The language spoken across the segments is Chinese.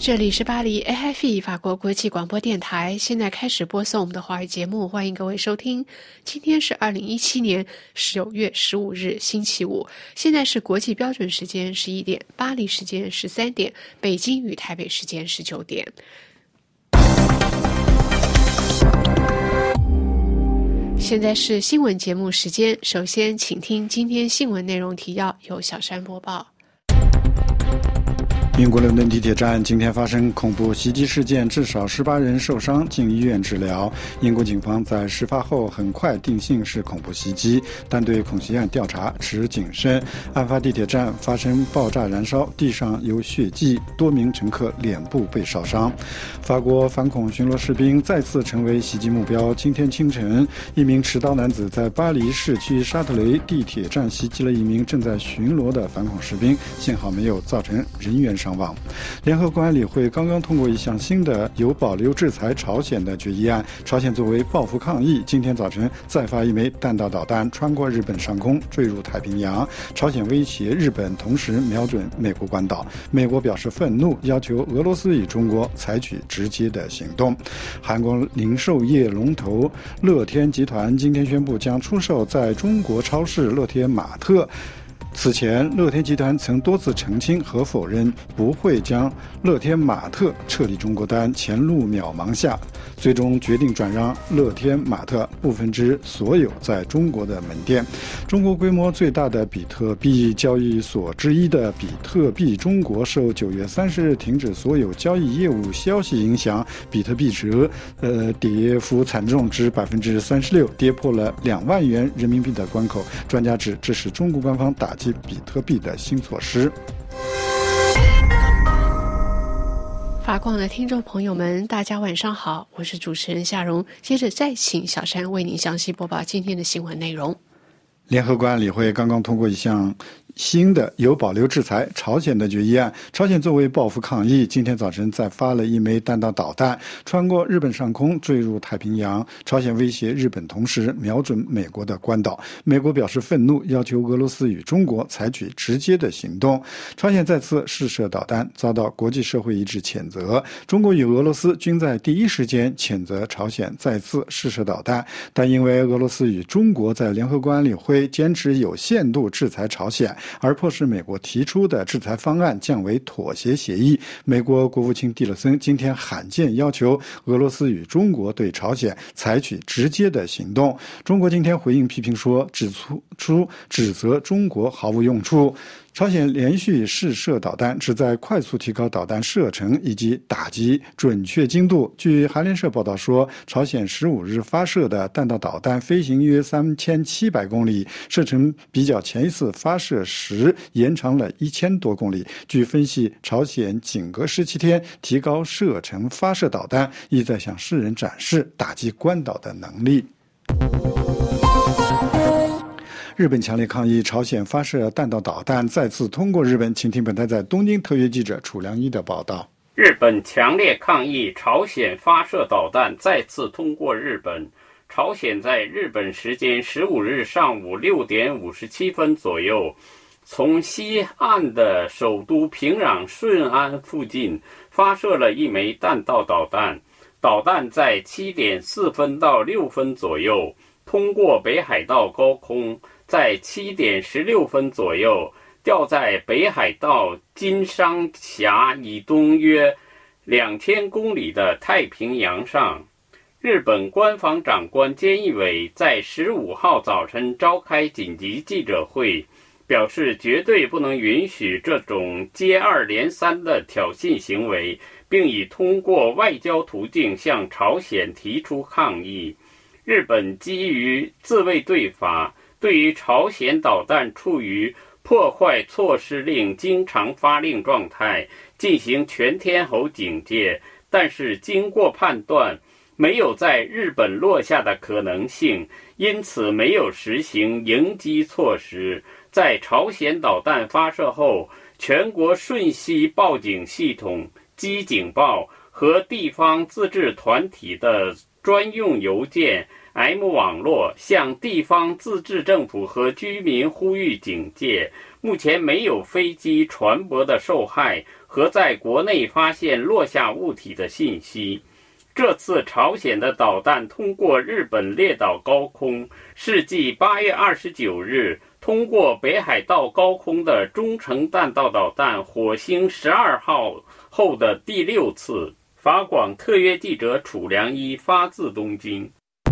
这里是巴黎 AFI 法国国际广播电台，现在开始播送我们的华语节目，欢迎各位收听。今天是2017年9月15日星期五，现在是国际标准时间11点，巴黎时间13点，北京与台北时间19点。现在是新闻节目时间，首先请听今天新闻内容提要，由小山播报。 英国伦敦地铁站今天发生恐怖袭击事件，至少18人受伤，进医院治疗。英国警方在事发后很快定性是恐怖袭击，但对恐袭案调查持谨慎。案发地铁站发生爆炸燃烧，地上有血迹，多名乘客脸部被烧伤。法国反恐巡逻士兵再次成为袭击目标。今天清晨，一名持刀男子在巴黎市区沙特雷地铁站袭击了一名正在巡逻的反恐士兵，幸好没有造成人员伤亡。联合国安理会刚刚通过一项新的有保留制裁朝鲜的决议案，朝鲜作为报复抗议，今天早晨再发一枚弹道导弹穿过日本上空坠入太平洋，朝鲜威胁日本，同时瞄准美国关岛。美国表示愤怒，要求俄罗斯与中国采取直接的行动。韩国零售业龙头乐天集团今天宣布将出售在中国超市乐天玛特。此前，乐天集团曾多次澄清和否认不会将乐天玛特撤离中国单，前路渺茫下，最终决定转让乐天玛特1/2所有在中国的门店。中国规模最大的比特币交易所之一的比特币中国受9月30日停止所有交易业务消息影响，比特币值跌幅惨重至36%，跌破了2万元人民币的关口。专家指这是中国官方打击比特币的新措施。 法广的听众朋友们，大家晚上好，我是主持人夏蓉。接着再请小山为您详细播报今天的新闻内容。 联合国安理会刚刚通过一项新的有保留制裁朝鲜的决议案，朝鲜作为报复抗议，今天早晨再发了一枚弹道导弹穿过日本上空坠入太平洋，朝鲜威胁日本，同时瞄准美国的关岛。美国表示愤怒，要求俄罗斯与中国采取直接的行动。朝鲜再次试射导弹，遭到国际社会一致谴责。中国与俄罗斯均在第一时间谴责朝鲜再次试射导弹，但因为俄罗斯与中国在联合国安理会坚持有限度制裁朝鲜，而迫使美国提出的制裁方案降为妥协协议。美国国务卿蒂勒森今天罕见要求俄罗斯与中国对朝鲜采取直接的行动。中国今天回应批评说，指责中国毫无用处。朝鲜连续试射导弹，旨在快速提高导弹射程以及打击准确精度。据韩联社报道说，朝鲜15日发射的弹道导弹飞行约3700公里，射程比较前一次发射时延长了1000多公里。据分析，朝鲜仅隔17天提高射程发射导弹，意在向世人展示打击关岛的能力。日本强烈抗议朝鲜发射弹道导弹再次通过日本，请听本台在东京特约记者楚良一的报道。 日本强烈抗议朝鲜发射导弹再次通过日本。朝鲜在日本时间15日上午6点57分左右，从西岸的首都平壤顺安附近发射了一枚弹道导弹。导弹在7点4分到6分左右通过北海道高空，在7点16分左右掉在北海道金商峡以东约2000公里的太平洋上。日本官房长官菅义伟在15号早晨召开紧急记者会，表示绝对不能允许这种接二连三的挑衅行为，并已通过外交途径向朝鲜提出抗议。日本基于自卫队法，对于朝鲜导弹处于破坏措施令经常发令状态，进行全天候警戒，但是经过判断，没有在日本落下的可能性，因此没有实行迎击措施。在朝鲜导弹发射后，全国瞬息报警系统、机警报和地方自治团体的专用邮件 M 网络向地方自治政府和居民呼吁警戒，目前没有飞机船舶的受害和在国内发现落下物体的信息。这次朝鲜的导弹通过日本列岛高空，是继8月29日通过北海道高空的中程弹道导弹火星12号后的第6次。法广特约记者楚良一发自东京。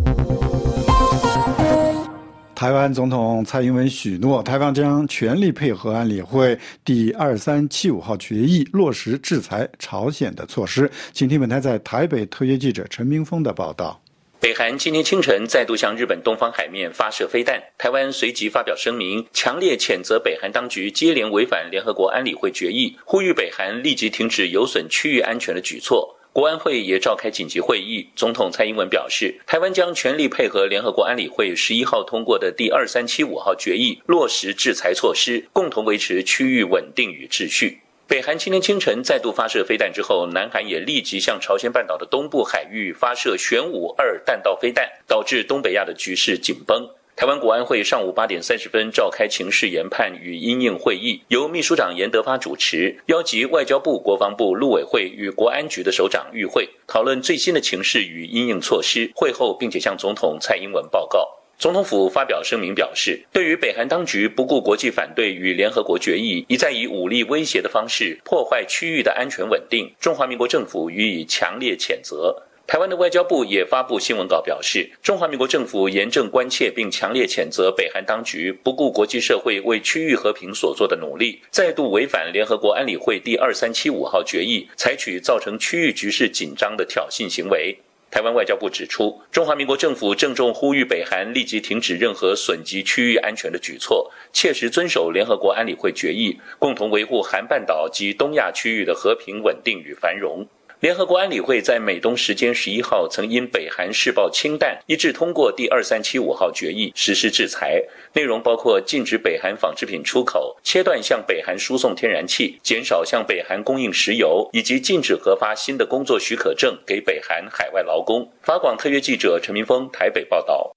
台湾总统蔡英文许诺，台湾将全力配合安理会第2375号决议，落实制裁朝鲜的措施。请听本台在台北特约记者陈明峰的报道。 北韩今天清晨再度向日本东方海面发射飞弹，台湾随即发表声明，强烈谴责北韩当局接连违反联合国安理会决议，呼吁北韩立即停止有损区域安全的举措。国安会也召开紧急会议，总统蔡英文表示，台湾将全力配合联合国安理会11号通过的第2375号决议，落实制裁措施，共同维持区域稳定与秩序。北韩今天清晨再度发射飞弹之后，南韩也立即向朝鲜半岛的东部海域发射玄武2弹道飞弹，导致东北亚的局势紧绷。台湾国安会上午8点30分召开情势研判与因应会议，由秘书长严德发主持，邀集外交部、国防部、陆委会与国安局的首长与会，讨论最新的情势与因应措施。会后并且向总统蔡英文报告。总统府发表声明表示，对于北韩当局不顾国际反对与联合国决议，一再以武力威胁的方式破坏区域的安全稳定，中华民国政府予以强烈谴责。台湾的外交部也发布新闻稿表示，中华民国政府严正关切并强烈谴责北韩当局不顾国际社会为区域和平所做的努力，再度违反联合国安理会第2375号决议，采取造成区域局势紧张的挑衅行为。台湾外交部指出，中华民国政府郑重呼吁北韩立即停止任何损及区域安全的举措，切实遵守联合国安理会决议，共同维护韩半岛及东亚区域的和平稳定与繁荣。联合国安理会在美东时间11号曾因北韩试爆氢弹，一致通过第2375号决议，实施制裁，内容包括禁止北韩纺织品出口，切断向北韩输送天然气，减少向北韩供应石油，以及禁止核发新的工作许可证给北韩海外劳工。法广特约记者陈明峰台北报道。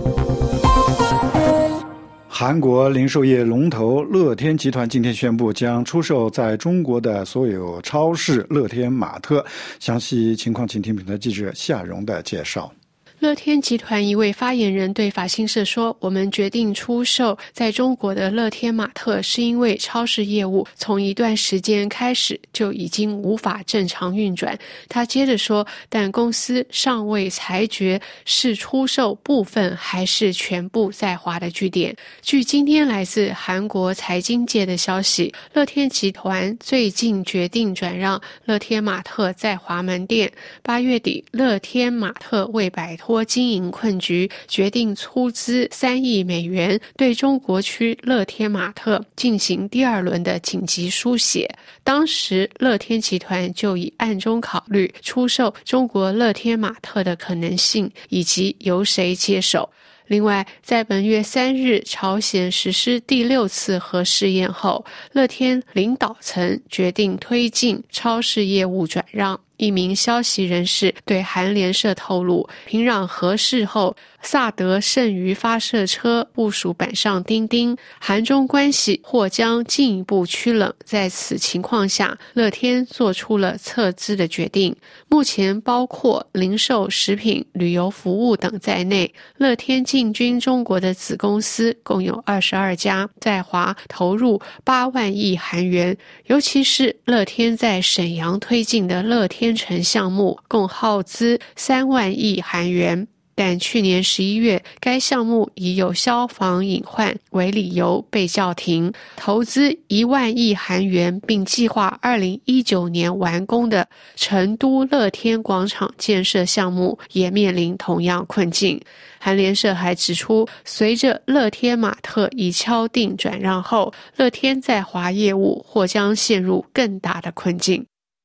韩国零售业龙头乐天集团今天宣布将出售在中国的所有超市乐天玛特。详细情况请听本台记者夏荣的介绍。 乐天集团一位发言人对法新社说，我们决定出售在中国的乐天玛特，是因为超市业务从一段时间开始就已经无法正常运转。他接着说，但公司尚未裁决是出售部分还是全部在华的据点。据今天来自韩国财经界的消息，乐天集团最近决定转让乐天玛特在华门店。8月底，乐天玛特为摆脱经营困局，决定出资3亿美元对中国区乐天玛特进行第2轮的紧急书写。当时乐天集团就已暗中考虑出售中国乐天玛特的可能性，以及由谁接手。另外，在本月3日朝鲜实施第6次核试验后，乐天领导层决定推进超市业务转让。一名消息人士对韩联社透露，平壤核试后，萨德剩余发射车部署板上钉钉，韩中关系或将进一步趋冷。在此情况下，乐天做出了撤资的决定。目前包括零售、食品、旅游服务等在内，乐天进军中国的子公司共有22家，在华投入8万亿韩元。尤其是乐天在沈阳推进的乐天城项目，共耗资3万亿韩元。但去年11月，该项目以有消防隐患为理由被叫停。投资1万亿韩元并计划2019年完工的成都乐天广场建设项目也面临同样困境。韩联社还指出，随着乐天玛特已敲定转让后，乐天在华业务或将陷入更大的困境。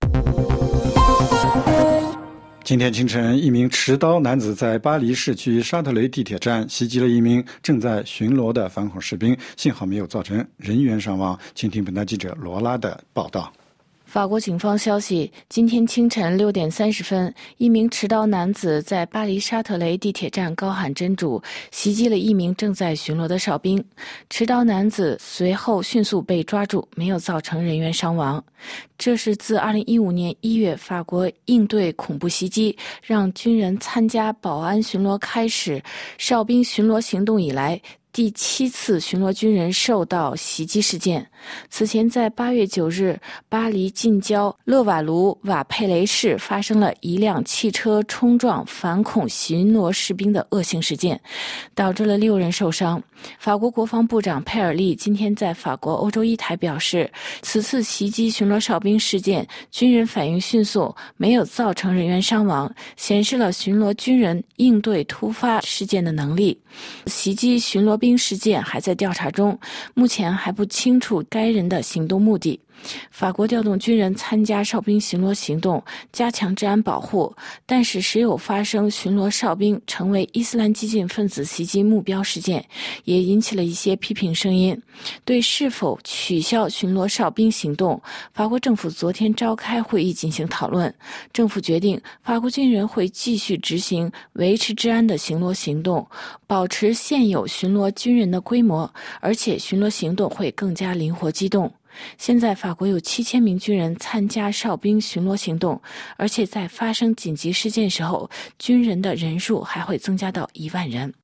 今天清晨，一名持刀男子在巴黎市区沙特雷地铁站袭击了一名正在巡逻的反恐士兵，幸好没有造成人员伤亡。请听本台记者罗拉的报道。 法国警方消息，今天清晨6点30分，一名持刀男子在巴黎沙特雷地铁站高喊真主，袭击了一名正在巡逻的哨兵。持刀男子随后迅速被抓住，没有造成人员伤亡。这是自2015年1月法国应对恐怖袭击，让军人参加保安巡逻开始哨兵巡逻行动以来第7次巡逻军人受到袭击事件。此前在8月9日，巴黎近郊勒瓦卢瓦佩雷市发生了一辆汽车冲撞反恐巡逻士兵的恶性事件，导致了6人受伤。法国国防部长佩尔利今天在法国欧洲一台表示，此次袭击巡逻哨兵事件，军人反应迅速，没有造成人员伤亡，显示了巡逻军人应对突发事件的能力。袭击巡逻兵事件还在调查中，目前还不清楚该人的行动目的。法国调动军人参加哨兵巡逻行动，加强治安保护，但是时有发生巡逻哨兵成为伊斯兰激进分子袭击目标事件，也引起了一些批评声音。对是否取消巡逻哨兵行动，法国政府昨天召开会议进行讨论。政府决定，法国军人会继续执行维持治安的巡逻行动，保持现有巡逻军人的规模，而且巡逻行动会更加灵活机动。现在法国有7000名军人参加哨兵巡逻行动，而且在发生紧急事件时候，军人的人数还会增加到1万人。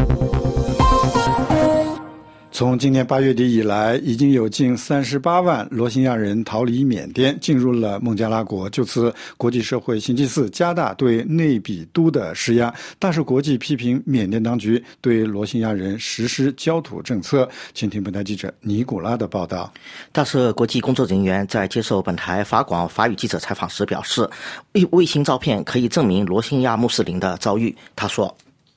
从今年8月底以来，已经有近38万罗兴亚人逃离缅甸，进入了孟加拉国。就此，国际社会星期四加大对内比都的施压，大使国际批评缅甸当局对罗兴亚人实施焦土政策。请听本台记者尼古拉的报道。 大使国际工作人员在接受本台法广法语记者采访时表示，卫星照片可以证明罗兴亚穆斯林的遭遇。他说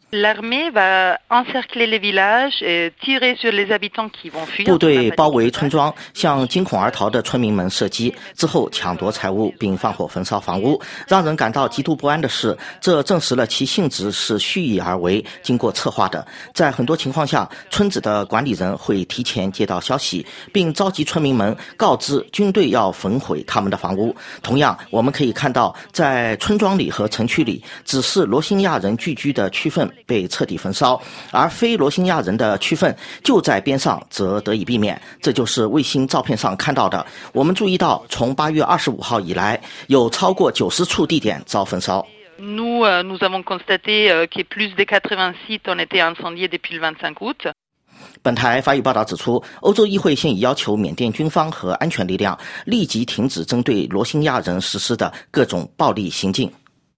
部队包围村庄，向惊恐而逃的村民们射击，之后抢夺财物并放火焚烧房屋。让人感到极度不安的是，这证实了其性质是蓄意而为，经过策划的。在很多情况下，村子的管理人会提前接到消息，并召集村民们告知军队要焚毁他们的房屋。同样，我们可以看到，在村庄里和城区里，只是罗兴亚人聚居的区份被彻底焚烧，而非罗兴亚人的区份就在边上则得以避免。这就是卫星照片上看到的。我们注意到，从8月25号以来，有超过90处地点遭焚烧。 Nous avons constaté que plus de 80 sites ont été incendiés depuis le 25 août。 本台法语报道指出，欧洲议会现已要求缅甸军方和安全力量立即停止针对罗兴亚人实施的各种暴力行径。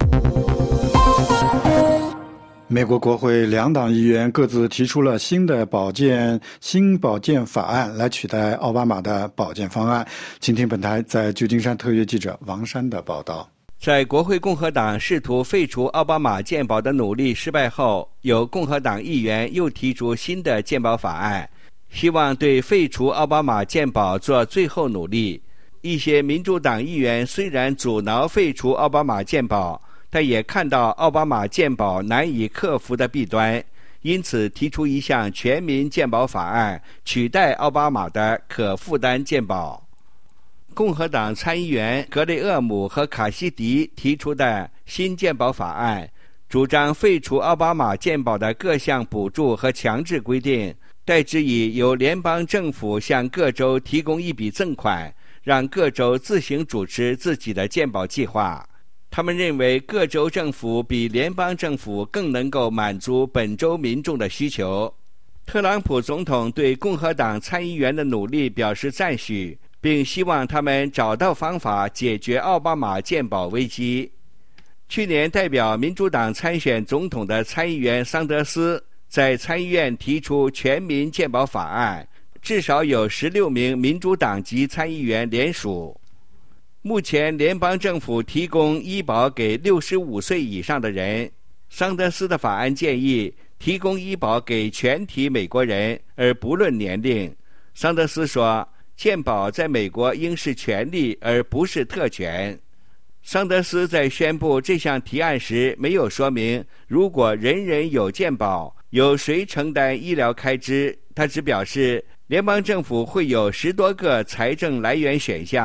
美国国会2党议员各自提出了新保健法案，来取代奥巴马的保健方案。请听本台在旧金山特约记者王山的报道。 在国会共和党试图废除奥巴马健保的努力失败后，有共和党议员又提出新的健保法案，希望对废除奥巴马健保做最后努力。一些民主党议员虽然阻挠废除奥巴马健保，但也看到奥巴马健保难以克服的弊端，因此提出一项全民健保法案，取代奥巴马的可负担健保。共和党参议员格雷厄姆和卡西迪提出的新健保法案，主张废除奥巴马健保的各项补助和强制规定，代之以由联邦政府向各州提供一笔赠款，让各州自行主持自己的健保计划。他们认为各州政府比联邦政府更能够满足本州民众的需求。特朗普总统对共和党参议员的努力表示赞许，并希望他们找到方法解决奥巴马健保危机。去年代表民主党参选总统的参议员桑德斯在参议院提出全民健保法案，至少有16名民主党籍参议员联署。目前联邦政府提供医保给65岁以上的人，桑德斯的法案建议提供医保给全体美国人，而不论年龄。桑德斯说，健保在美国应是权利而不是特权。桑德斯在宣布这项提案时没有说明，如果人人有健保，由谁承担医疗开支。他只表示，联邦政府会有10多个财政来源选项，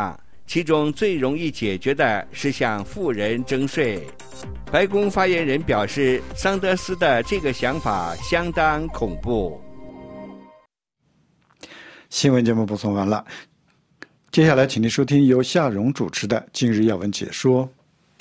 其中最容易解决的是向富人征税。白宫发言人表示，桑德斯的这个想法相当恐怖。 新闻节目播送完了，接下来请您收听由夏蓉主持的今日要闻解说。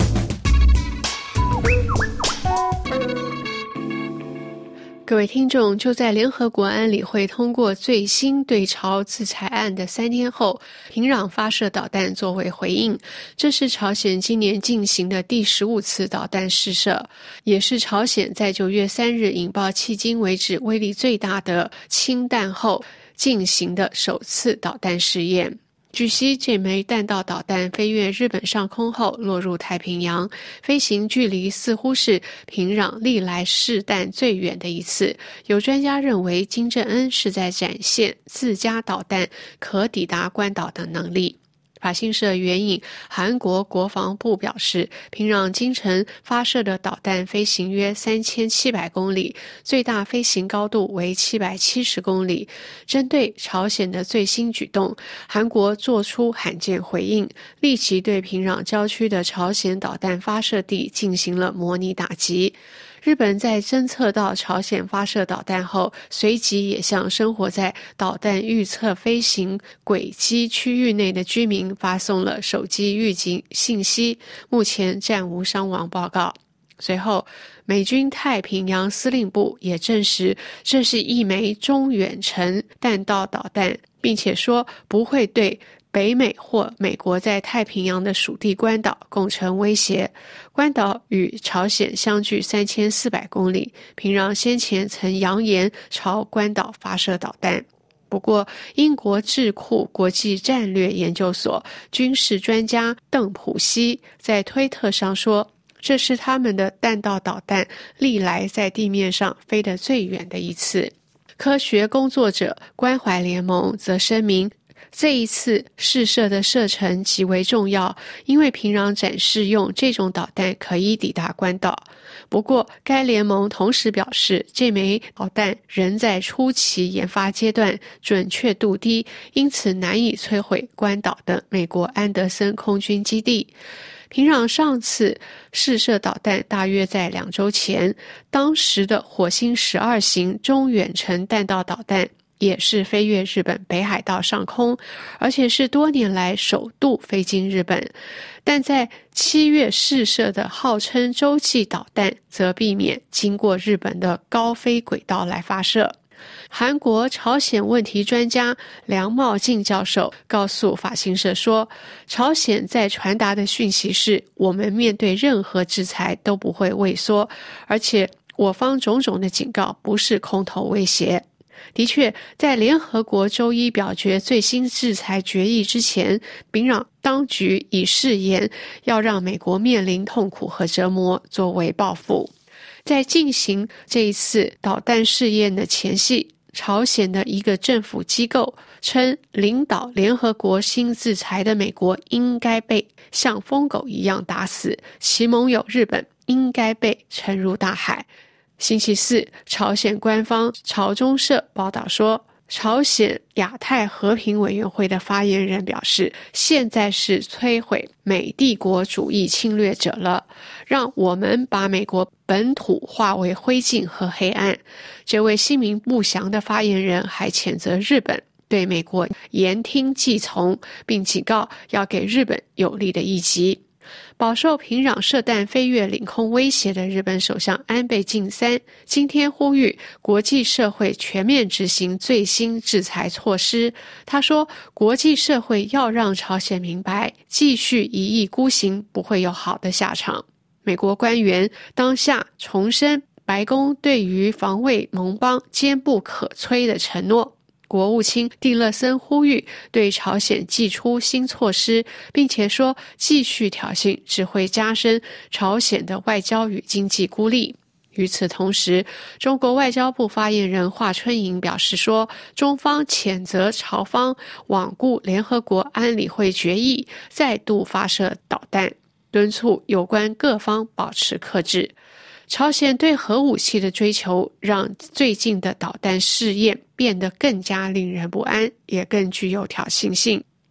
各位听众，就在联合国安理会通过最新对朝制裁案的3天后，平壤发射导弹作为回应。这是朝鲜今年进行的第15次导弹试射，也是朝鲜在9月3日引爆迄今为止威力最大的氢弹后进行的首次导弹试验。据悉，这枚弹道导弹飞越日本上空后落入太平洋，飞行距离似乎是平壤历来试弹最远的一次。有专家认为，金正恩是在展现自家导弹可抵达关岛的能力。法新社援引韩国国防部表示，平壤今晨发射的导弹飞行约3700公里，最大飞行高度为770公里。针对朝鲜的最新举动，韩国做出罕见回应，立即对平壤郊区的朝鲜导弹发射地进行了模拟打击。日本在侦测到朝鲜发射导弹后，随即也向生活在导弹预测飞行轨迹区域内的居民发送了手机预警信息，目前暂无伤亡报告。随后，美军太平洋司令部也证实这是一枚中远程弹道导弹，并且说不会对北美或美国在太平洋的属地关岛构成威胁。关岛与朝鲜相距3400公里，平壤先前曾扬言朝关岛发射导弹。不过，英国智库国际战略研究所军事专家邓普西在推特上说，这是他们的弹道导弹历来在地面上飞得最远的一次。科学工作者关怀联盟则声明，这一次试射的射程极为重要，因为平壤展示用这种导弹可以抵达关岛。不过，该联盟同时表示，这枚导弹仍在初期研发阶段，准确度低，因此难以摧毁关岛的美国安德森空军基地。平壤上次试射导弹大约在2周前，当时的火星12型中远程弹道导弹也是飞越日本北海道上空，而且是多年来首度飞进日本。但在7月试射的号称洲际导弹则避免经过日本的高飞轨道来发射。韩国朝鲜问题专家梁茂进教授告诉法新社说，朝鲜在传达的讯息是，我们面对任何制裁都不会畏缩，而且我方种种的警告不是空头威胁。的确，在联合国周一表决最新制裁决议之前，平壤当局已誓言要让美国面临痛苦和折磨作为报复。在进行这一次导弹试验的前夕，朝鲜的一个政府机构称，领导联合国新制裁的美国应该被像疯狗一样打死，其盟友日本应该被沉入大海。星期四，朝鲜官方朝中社报道说，朝鲜亚太和平委员会的发言人表示，现在是摧毁美帝国主义侵略者了，让我们把美国本土化为灰烬和黑暗。这位姓名不详的发言人还谴责日本对美国言听计从，并警告要给日本有力的一击。饱受平壤射弹飞越领空威胁的日本首相安倍晋三今天呼吁国际社会全面执行最新制裁措施。他说，国际社会要让朝鲜明白，继续一意孤行不会有好的下场。美国官员当下重申白宫对于防卫盟邦坚不可摧的承诺。国务卿蒂勒森呼吁对朝鲜祭出新措施，并且说继续挑衅只会加深朝鲜的外交与经济孤立。与此同时，中国外交部发言人华春莹表示说，中方谴责朝方罔顾联合国安理会决议，再度发射导弹，敦促有关各方保持克制。朝鲜对核武器的追求让最近的导弹试验变得更加令人不安，也更具有挑衅性。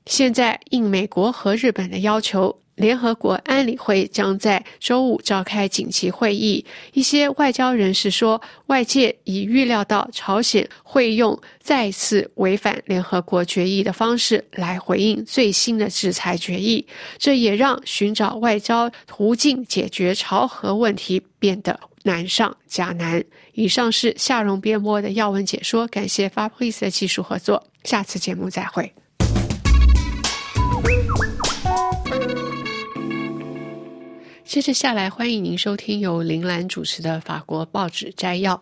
现在应美国和日本的要求，联合国安理会将在周五召开紧急会议。一些外交人士说，外界已预料到朝鲜会用再次违反联合国决议的方式来回应最新的制裁决议，这也让寻找外交途径解决朝核问题变得难上加难。以上是夏荣编播的要闻解说，感谢 Fabrice 的技术合作，下次节目再会。接着下来，欢迎您收听由林兰主持的法国报纸摘要。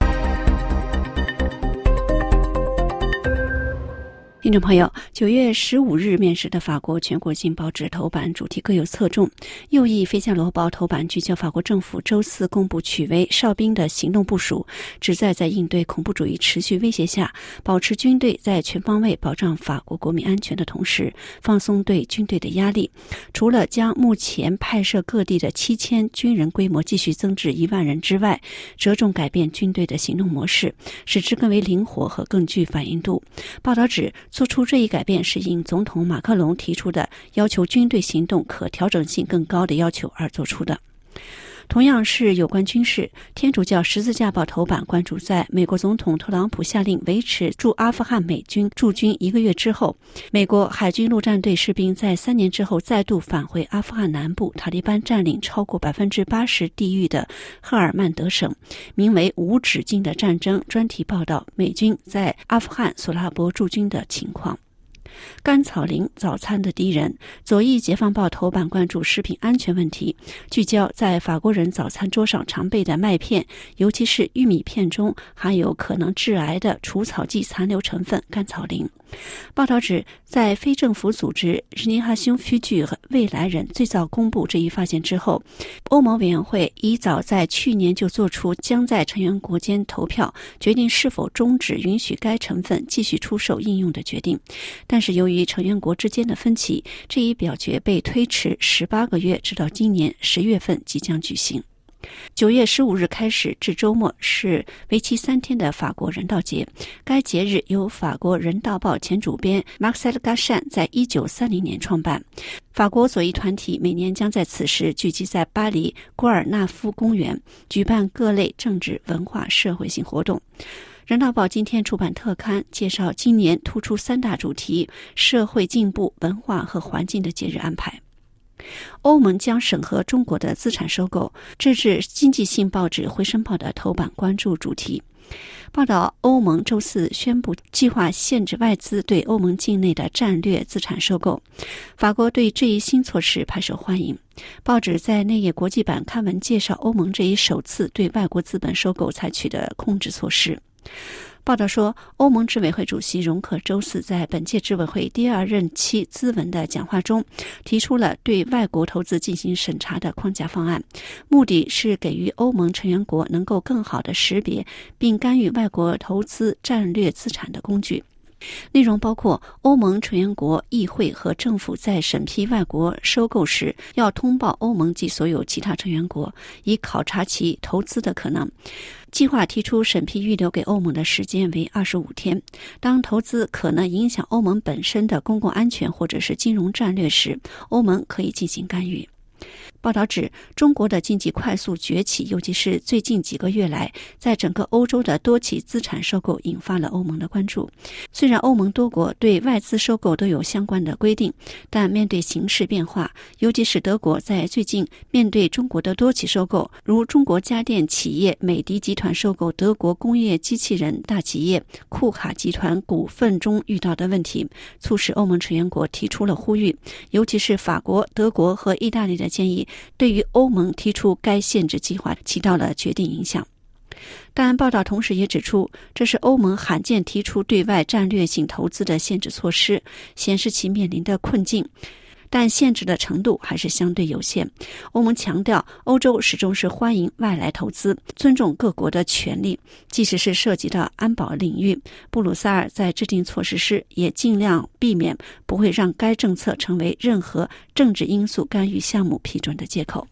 听众朋友，9月15日面世的法国全国性报纸头版主题各有侧重。右翼《费加罗报》头版聚焦法国政府周四公布取围哨兵的行动部署，旨在在应对恐怖主义持续威胁下，保持军队在全方位保障法国国民安全的同时，放松对军队的压力。除了将目前派设各地的7000军人规模继续增至1万人之外，着重改变军队的行动模式，使之更为灵活和更具反应度。报道指，做出这一改变是应总统马克龙提出的要求军队行动可调整性更高的要求而做出的。同样是有关军事，天主教十字架报头版关注在美国总统特朗普下令维持驻阿富汗美军驻军1个月之后，美国海军陆战队士兵在3年之后再度返回阿富汗南部塔利班占领超过 80% 地域的赫尔曼德省，名为无止境的战争专题报道美军在阿富汗索拉伯驻军的情况。甘草林早餐的敌人，左翼解放报头版关注食品安全问题，聚焦在法国人早餐桌上常备的麦片，尤其是玉米片中含有可能致癌的除草剂残留成分甘草林。报道指，在非政府组织日尼哈兄夫剧和未来人最早公布这一发现之后，欧盟委员会已早在去年就做出将在成员国间投票决定是否终止允许该成分继续出售应用的决定，但是由于成员国之间的分歧，这一表决被推迟18个月，直到今年10月份即将举行。9月15日开始至周末是为期3天的法国人道节。该节日由法国人道报前主编 Marcel Gachan 在1930年创办。法国左翼团体每年将在此时聚集在巴黎郭尔纳夫公园，举办各类政治、文化、社会性活动。人道报今天出版特刊，介绍今年突出3大主题：社会进步、文化和环境的节日安排。欧盟将审核中国的资产收购，这是经济性报纸《回声报》的头版关注主题。报道，欧盟周四宣布计划限制外资对欧盟境内的战略资产收购。法国对这一新措施派受欢迎。报纸在内页国际版刊文介绍欧盟这一首次对外国资本收购采取的控制措施。报道说，欧盟执委会主席容克周四在本届执委会第2任期咨文的讲话中，提出了对外国投资进行审查的框架方案，目的是给予欧盟成员国能够更好地识别并干预外国投资战略资产的工具。内容包括欧盟成员国议会和政府在审批外国收购时要通报欧盟及所有其他成员国，以考察其投资的可能。计划提出审批预留给欧盟的时间为25天。当投资可能影响欧盟本身的公共安全或者是金融战略时，欧盟可以进行干预。报道指，中国的经济快速崛起，尤其是最近几个月来，在整个欧洲的多起资产收购引发了欧盟的关注。虽然欧盟多国对外资收购都有相关的规定，但面对形势变化，尤其是德国在最近面对中国的多起收购，如中国家电企业美的集团收购德国工业机器人大企业库卡集团股份中遇到的问题，促使欧盟成员国提出了呼吁，尤其是法国、德国和意大利的建议对于欧盟提出该限制计划起到了决定影响。但报道同时也指出，这是欧盟罕见提出对外战略性投资的限制措施，显示其面临的困境。但限制的程度还是相对有限。欧盟强调，欧洲始终是欢迎外来投资，尊重各国的权利，即使是涉及到安保领域。布鲁塞尔在制定措施时也尽量避免不会让该政策成为任何政治因素干预项目批准的借口。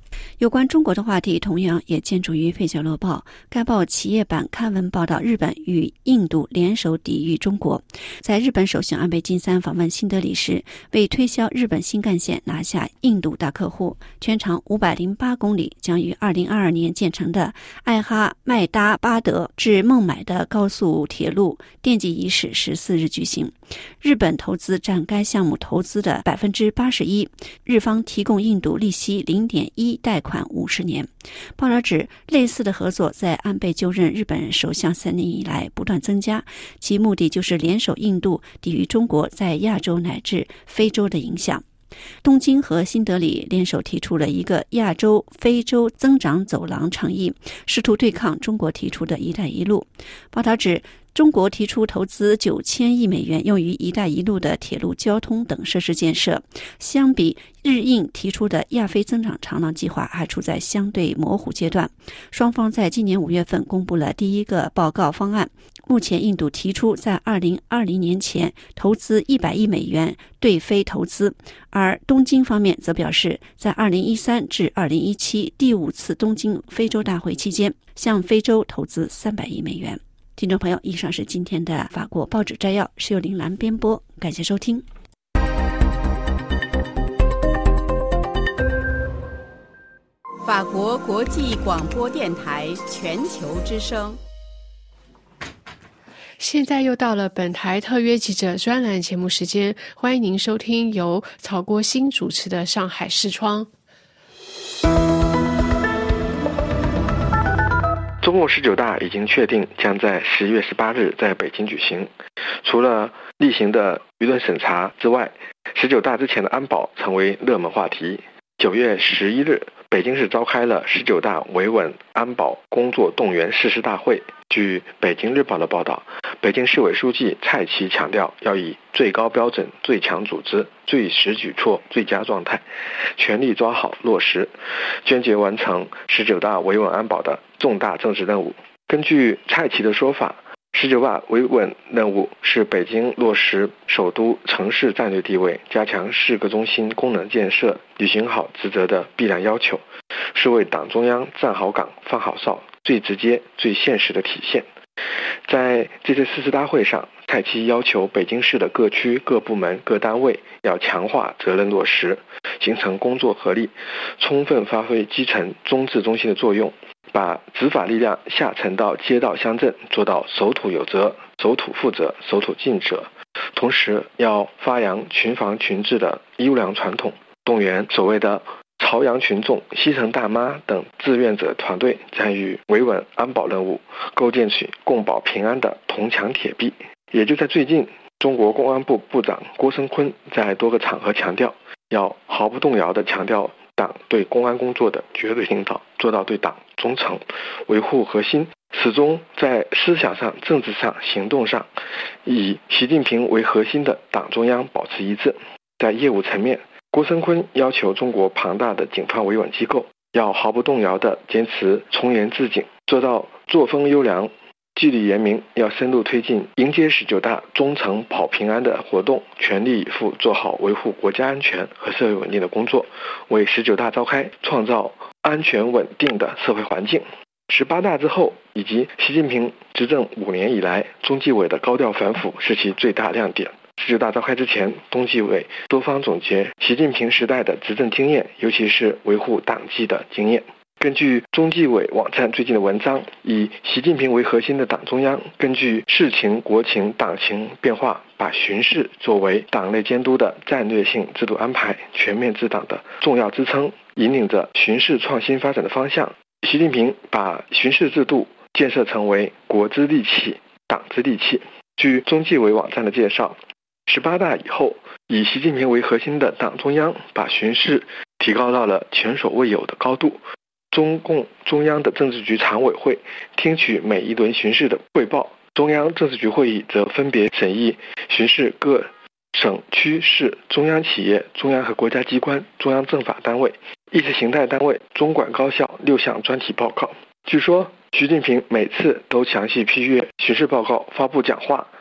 有关中国的话题同样也见诸于《费加罗报》，该报企业版刊文报道日本与印度联手抵御中国。在日本首相安倍晋三访问新德里时，为推销日本新干线拿下印度大客户，全长508公里，将于2022年建成的艾哈迈达巴德至孟买的高速铁路奠基仪式14日举行。日本投资占该项目投资的81%，日方提供印度利息0.1贷款50年。报道指，类似的合作在安倍就任日本首相3年以来不断增加，其目的就是联手印度抵御中国在亚洲乃至非洲的影响。东京和新德里联手提出了一个亚洲非洲增长走廊倡议，试图对抗中国提出的一带一路。报道指，中国提出投资9000亿美元用于一带一路的铁路交通等设施建设，相比日印提出的亚非增长长廊计划还处在相对模糊阶段。双方在今年5月份公布了第一个报告方案，目前印度提出在2020年前投资100亿美元对非投资，而东京方面则表示，在2013至2017第5次东京非洲大会期间向非洲投资300亿美元。听众朋友，以上是今天的法国报纸摘要，是由林兰编播，感谢收听。 法国国际广播电台全球之声。 现在又到了本台特约记者专栏节目时间，欢迎您收听由曹国兴主持的上海视窗。 中共19大已经确定将在11月18日在北京举行。除了例行的舆论审查之外，19大之前的安保成为热门话题。9月11日，北京市召开了19大维稳安保工作动员誓师大会。据北京日报的报道，北京市委书记蔡奇强调，要以最高标准、最强组织、最实举措、最佳状态，全力抓好落实，坚决完成19大维稳安保的重大政治任务。根据蔡奇的说法，19大维稳任务是北京落实首都城市战略地位，加强市各中心功能建设，履行好职责的必然要求，是为党中央站好岗、放好哨最直接、最现实的体现。在这次誓师大会上，蔡奇要求北京市的各区、各部门、各单位要强化责任落实，形成工作合力，充分发挥基层中治中心的作用，把执法力量下沉到街道乡镇，做到守土有责、守土负责、守土尽责。同时要发扬群防群治的优良传统，动员所谓的朝阳群众、西城大妈等志愿者团队参与维稳安保任务，构建起共保平安的铜墙铁壁。也就在最近，中国公安部部长郭声琨在多个场合强调，要毫不动摇地强调党对公安工作的绝对领导，做到对党忠诚，维护核心，始终在思想上、政治上、行动上以习近平为核心的党中央保持一致。在业务层面，郭声琨要求中国庞大的警方维稳机构要毫不动摇地坚持从严治警，做到作风优良、纪律严明，要深入推进迎接19大忠诚保平安的活动，全力以赴做好维护国家安全和社会稳定的工作，为19大召开创造安全稳定的社会环境。18大之后以及习近平执政5年以来，中纪委的高调反腐是其最大亮点。19大召开之前，中纪委多方总结习近平时代的执政经验，尤其是维护党纪的经验。根据中纪委网站最近的文章，以习近平为核心的党中央，根据事情、国情、党情变化，把巡视作为党内监督的战略性制度安排，全面治党的重要支撑，引领着巡视创新发展的方向。习近平把巡视制度建设成为国之利器、党之利器。据中纪委网站的介绍，18大以后，以习近平为核心的党中央把巡视提高到了前所未有的高度。中共中央的政治局常委会听取每一轮巡视的汇报，中央政治局会议则分别审议巡视各省区市、中央企业、中央和国家机关、中央政法单位、意识形态单位、中管高校6项专题报告。据说习近平每次都详细批阅巡视报告，发布讲话，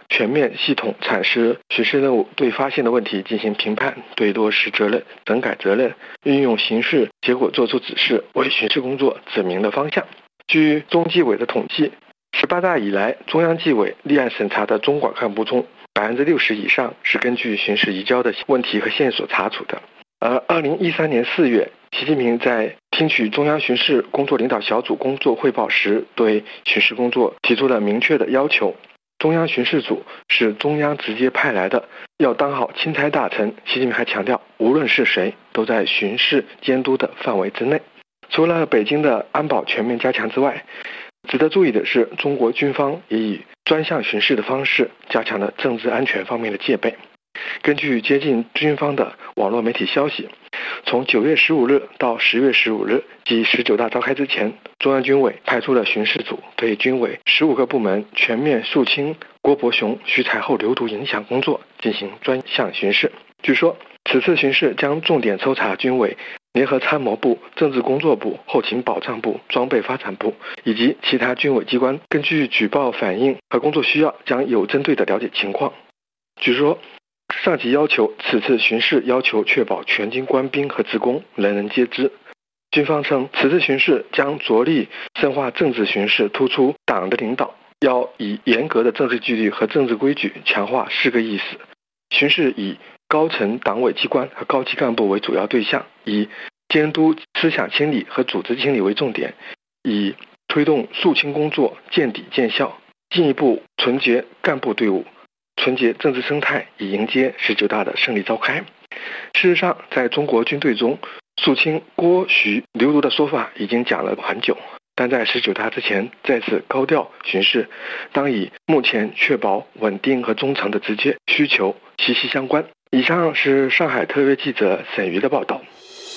全面系统阐释巡视任务，对发现的问题进行评判，对落实责任、整改责任、运用巡视结果作出指示，为巡视工作指明了方向。据中纪委的统计，18大以来，中央纪委立案审查的中管干部中，60%以上是根据巡视移交的问题和线索查处的。而2013年4月，习近平在听取中央巡视工作领导小组工作汇报时，对巡视工作提出了明确的要求。中央巡视组是中央直接派来的，要当好钦差大臣。习近平还强调，无论是谁，都在巡视监督的范围之内。除了北京的安保全面加强之外，值得注意的是，中国军方也以专项巡视的方式加强了政治安全方面的戒备。根据接近军方的网络媒体消息，从9月15日到10月15日，即19大召开之前，中央军委派出了巡视组，对军委15个部门全面肃清郭伯雄、徐才厚流毒影响工作进行专项巡视。据说，此次巡视将重点抽查军委联合参谋部、政治工作部、后勤保障部、装备发展部以及其他军委机关，根据举报反映和工作需要，将有针对的了解情况。据说，上级要求此次巡视要求确保全军官兵和职工人人皆知。军方称，此次巡视将着力深化政治巡视，突出党的领导，要以严格的政治纪律和政治规矩强化4个意识。巡视以高层党委机关和高级干部为主要对象，以监督思想清理和组织清理为重点，以推动肃清工作见底见效，进一步纯洁干部队伍，纯洁政治生态，以迎接19大的胜利召开。事实上，在中国军队中，肃清郭徐流毒的说法已经讲了很久，但在19大之前再次高调巡视，当与目前确保稳定和忠诚的直接需求息息相关。以上是上海特约记者沈瑜的报道。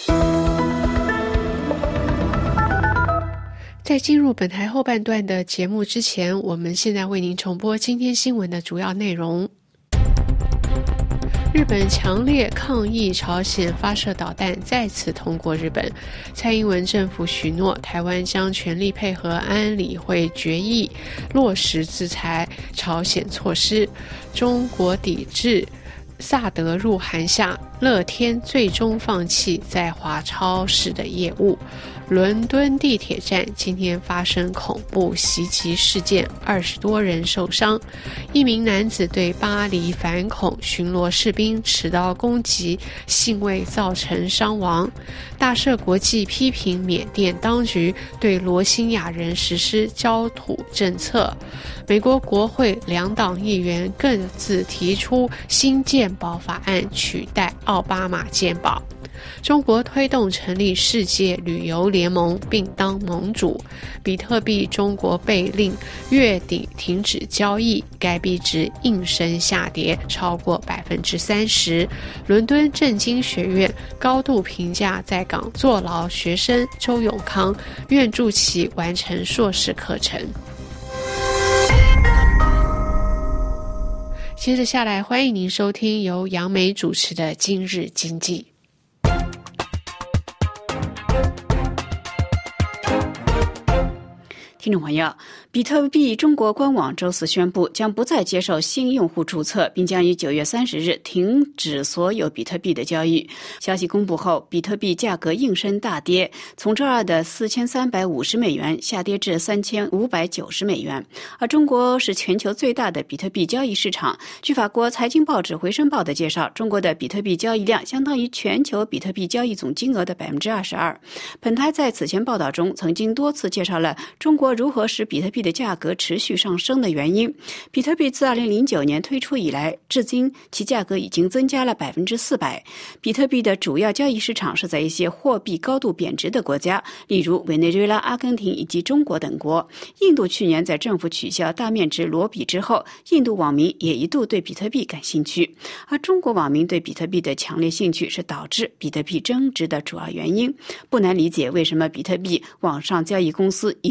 在进入本台后半段的节目之前，我们现在为您重播今天新闻的主要内容。日本强烈抗议朝鲜发射导弹，再次通过日本。蔡英文政府许诺，台湾将全力配合安理会决议，落实制裁朝鲜措施。中国抵制萨德入韩下，乐天最终放弃在华超市的业务。伦敦地铁站今天发生恐怖袭击事件，20多人受伤。一名男子对巴黎反恐巡逻士兵持刀攻击，幸未造成伤亡。大社国际批评缅甸当局对罗兴亚人实施焦土政策。美国国会2党议员各自提出新健保法案取代奥巴马健保。中国推动成立世界旅游联盟并当盟主。比特币中国被令月底停止交易，该币值应声下跌超过30%。伦敦政经学院高度评价在港坐牢学生周永康，愿助其完成硕士课程。接着下来，欢迎您收听由杨梅主持的今日经济。 听众朋友，比特币中国官网周四宣布，将不再接受新用户注册，并将于9月30日停止所有比特币的交易。消息公布后，比特币价格应声大跌，从周二的4350美元下跌至3590美元。而中国是全球最大的比特币交易市场。据法国财经报纸《回声报》的介绍，中国的比特币交易量相当于全球比特币交易总金额的22%。本台在此前报道中曾经多次介绍了中国如何使比特币的价格持续上升的原因。比特币自2009年推出以来，至今其价格已经增加了400%。比特币的主要交易市场是在一些货币高度贬值的国家，例如委内瑞拉、阿根廷以及中国等国。印度去年在政府取消大面值裸币之后，印度网民也一度对比特币感兴趣。而中国网民对比特币的强烈兴趣是导致比特币增值的主要原因。不难理解为什么比特币网上交易公司已经将其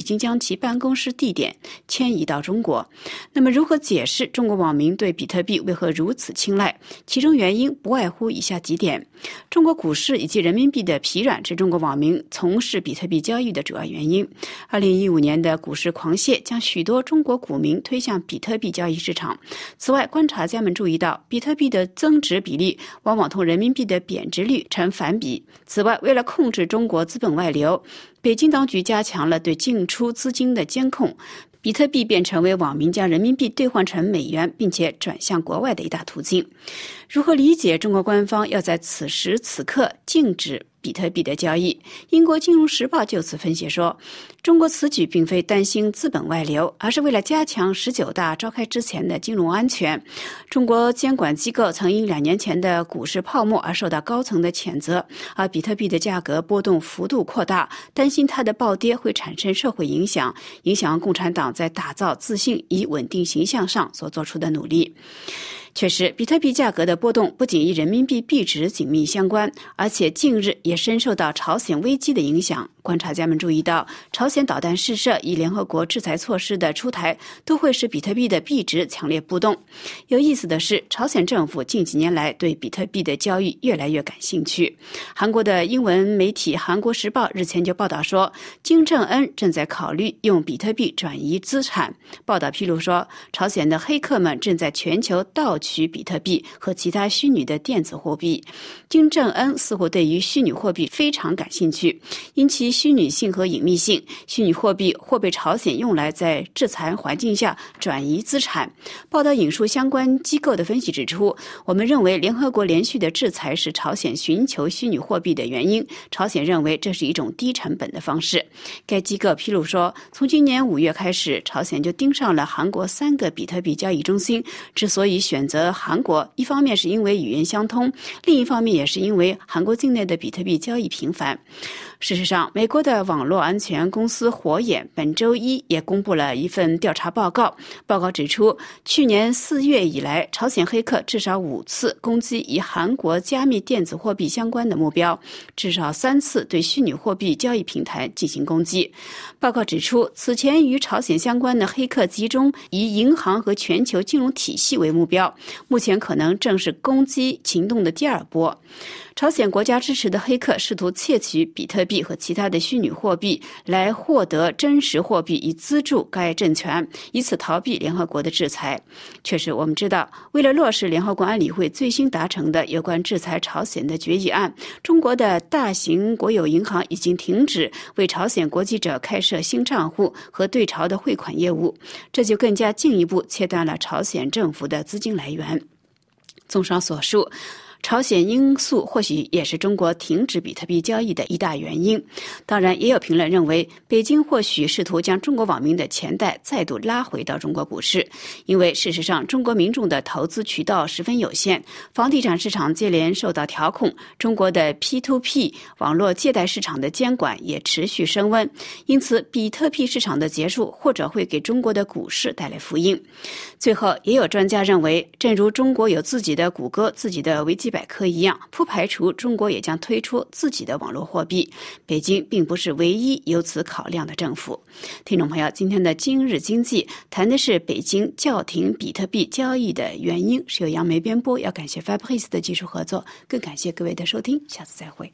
其办公室地点迁移到中国。那么如何解释中国网民对比特币为何如此青睐？其中原因不外乎以下几点：中国股市以及人民币的疲软是中国网民从事比特币交易的主要原因。2015年的股市狂泻将许多中国股民推向比特币交易市场。此外，观察家们注意到，比特币的增值比例往往同人民币的贬值率成反比。此外，为了控制中国资本外流，北京当局加强了对进出资金的监控，比特币便成为网民将人民币兑换成美元并且转向国外的一大途径。如何理解中国官方要在此时此刻禁止比特币的交易？英国金融时报就此分析说，中国此举并非担心资本外流，而是为了加强19大召开之前的金融安全。中国监管机构曾因2年前的股市泡沫而受到高层的谴责，而比特币的价格波动幅度扩大，担心它的暴跌会产生社会影响，影响共产党在打造自信与稳定形象上所做出的努力。确实，比特币价格的波动不仅与人民币币值紧密相关，而且近日也深受到朝鲜危机的影响。观察家们注意到，朝鲜导弹试射与联合国制裁措施的出台都会使比特币的币值强烈波动。有意思的是，朝鲜政府近几年来对比特币的交易越来越感兴趣。韩国的英文媒体《韩国时报》日前就报道说，金正恩正在考虑用比特币转移资产。报道披露说，朝鲜的黑客们正在全球盗取比特币和其他虚拟的电子货币。金正恩似乎对于虚拟货币非常感兴趣，因其虚拟性和隐秘性，虚拟货币或被朝鲜用来在制裁环境下转移资产。报道引述相关机构的分析指出，我们认为联合国连续的制裁是朝鲜寻求虚拟货币的原因，朝鲜认为这是一种低成本的方式。该机构披露说，从今年5月开始，朝鲜就盯上了韩国3个比特币交易中心。之所以选择韩国，一方面是因为语言相通，另一方面也是因为韩国境内的比特币交易频繁。事实上，美国的网络安全公司火眼本周一也公布了一份调查报告。报告指出，去年4月以来，朝鲜黑客至少5次攻击与韩国加密电子货币相关的目标，至少3次对虚拟货币交易平台进行攻击。报告指出，此前与朝鲜相关的黑客集中以银行和全球金融体系为目标，目前可能正是攻击行动的第2波。朝鲜国家支持的黑客试图窃取比特币和其他的虚拟货币，来获得真实货币以资助该政权，以此逃避联合国的制裁。确实，我们知道，为了落实联合国安理会最新达成的有关制裁朝鲜的决议案，中国的大型国有银行已经停止为朝鲜国际者开设新账户和对朝的汇款业务，这就更加进一步切断了朝鲜政府的资金来源。综上所述，朝鲜因素或许也是中国停止比特币交易的一大原因。当然，也有评论认为，北京或许试图将中国网民的钱袋再度拉回到中国股市，因为事实上，中国民众的投资渠道十分有限，房地产市场接连受到调控，中国的 P2P 网络借贷市场的监管也持续升温，因此，比特币市场的结束或者会给中国的股市带来福音。最后，也有专家认为，正如中国有自己的谷歌、自己的维基百科一样，不排除中国也将推出自己的网络货币。北京并不是唯一有此考量的政府。听众朋友，今天的今日经济谈的是北京叫停比特币交易的原因，是由杨梅编播。要感谢 Fabrice 的技术合作，更感谢各位的收听，下次再会。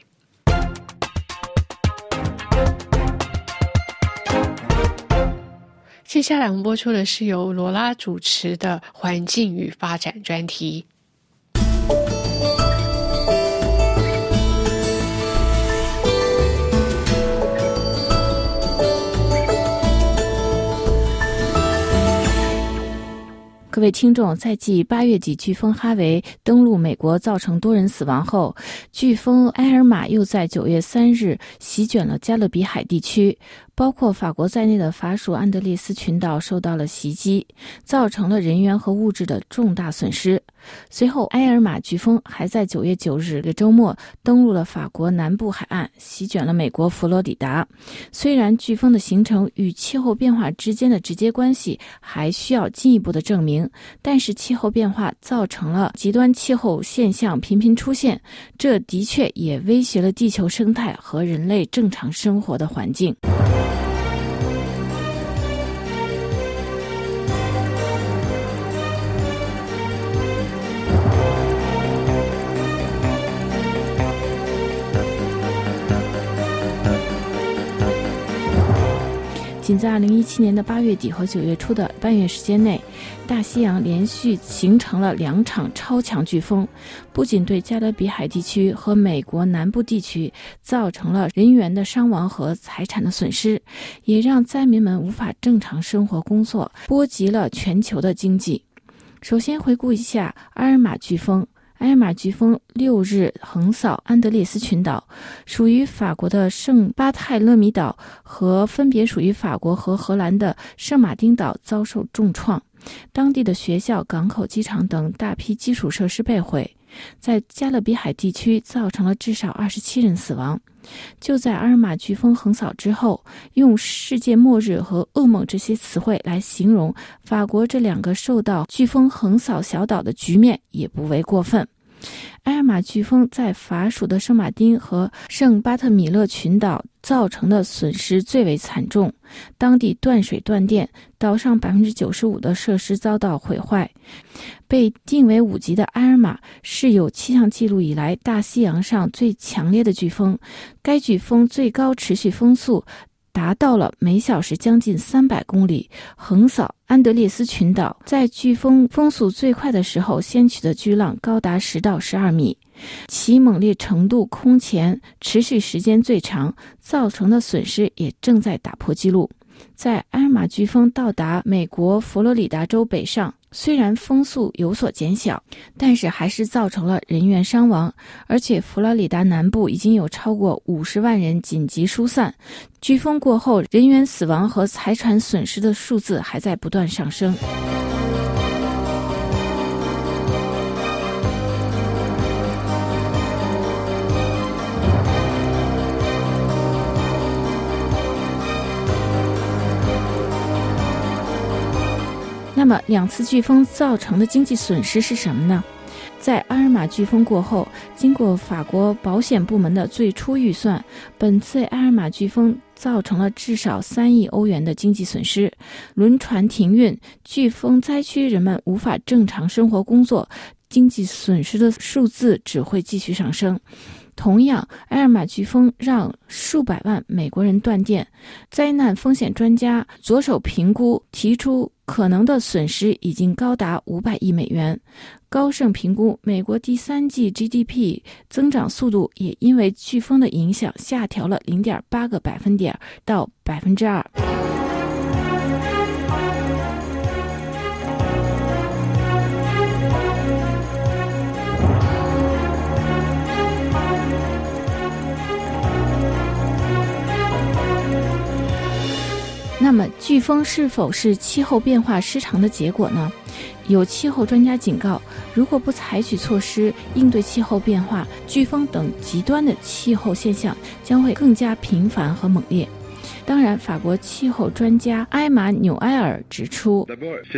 接下来我们播出的是由罗拉主持的环境与发展专题。 各位听众，在继8月底飓风哈维登陆美国造成多人死亡后，飓风埃尔玛又在9月3日席卷了加勒比海地区，包括法国在内的法属安德烈斯群岛受到了袭击，造成了人员和物质的重大损失。随后，埃尔玛飓风还在9月9日的周末登陆了法国南部海岸，席卷了美国佛罗里达。虽然飓风的形成与气候变化之间的直接关系还需要进一步的证明，但是气候变化造成了极端气候现象频频出现，这的确也威胁了地球生态和人类正常生活的环境。 仅在2017年的8月底和9月初的半月时间内，大西洋连续形成了2场超强飓风，不仅对加勒比海地区和美国南部地区造成了人员的伤亡和财产的损失，也让灾民们无法正常生活工作，波及了全球的经济。首先回顾一下埃尔玛飓风。埃尔玛飓风6日横扫安德烈斯群岛，属于法国的圣巴泰勒米岛和分别属于法国和荷兰的圣马丁岛遭受重创，当地的学校、港口、机场等大批基础设施被毁，在加勒比海地区造成了至少27人死亡。就在埃尔玛飓风横扫之后，用世界末日和噩梦这些词汇来形容法国这2个受到飓风横扫小岛的局面也不为过分。埃尔玛飓风在法属的圣马丁和圣巴特米勒群岛造成的损失最为惨重，当地断水断电，岛上 95% 的设施遭到毁坏。被定为5级的埃尔玛是有气象记录以来大西洋上最强烈的飓风，该飓风最高持续风速达到了每小时将近300公里，横扫安德烈斯群岛。在飓风风速最快的时候，掀起的巨浪高达10到12米，其猛烈程度空前，持续时间最长，造成的损失也正在打破纪录。在埃尔玛飓风到达美国佛罗里达州北上，虽然风速有所减小，但是还是造成了人员伤亡，而且佛罗里达南部已经有超过50万人紧急疏散。飓风过后，人员死亡和财产损失的数字还在不断上升。那么2次飓风造成的经济损失是什么呢？在埃尔玛飓风过后，经过法国保险部门的最初预算，本次埃尔玛飓风造成了至少3亿欧元的经济损失，轮船停运，飓风灾区人们无法正常生活工作，经济损失的数字只会继续上升。同样，埃尔玛飓风让数百万美国人断电，灾难风险专家着手评估，提出可能的损失已经高达500亿美元。高盛评估，美国第3季 GDP 增长速度也因为飓风的影响下调了 0.8 个百分点到 2%。那么飓风是否是气候变化失常的结果呢？有气候专家警告，如果不采取措施应对气候变化，飓风等极端的气候现象将会更加频繁和猛烈。当然，法国气候专家埃马纽埃尔指出，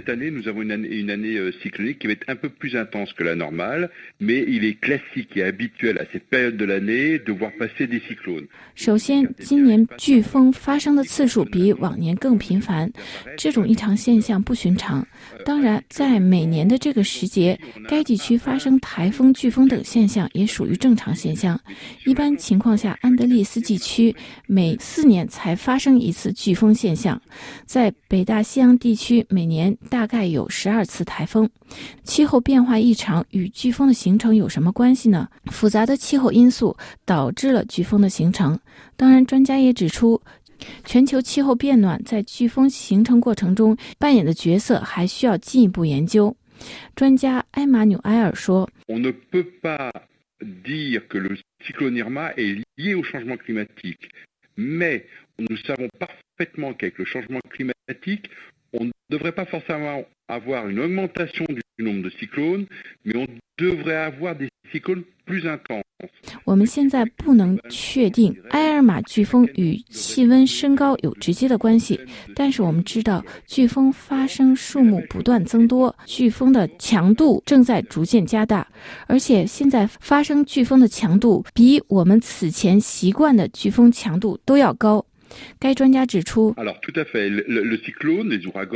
首先，今年飓风发生的次数比往年更频繁，这种异常现象不寻常。当然，在每年的这个时节，该地区发生台风、飓风等现象也属于正常现象。一般情况下，安德烈斯地区每4年才发生一次飓风现象，在北大西洋地区每年大概有12次台风。气候变化异常与飓风的形成有什么关系呢？复杂的气候因素导致了飓风的形成。当然，专家也指出，全球气候变暖在飓风形成过程中扮演的角色还需要进一步研究。专家埃马纽埃尔说， On ne peut pas dire que le cyclone Irma est lié au changement climatique, mais nous savons parfaitement qu'avec le changement climatique, on ne devrait pas forcément avoir une augmentation du nombre de cyclones, mais on devrait avoir des cyclones plus intenses. 我们现在不能确定埃尔玛飓风与气温升高有直接的关系，但是我们知道飓风发生数目不断增多，飓风的强度正在逐渐加大，而且现在发生飓风的强度比我们此前习惯的飓风强度都要高。该专家指出， Alors tout à fait, le cyclone, les ouragans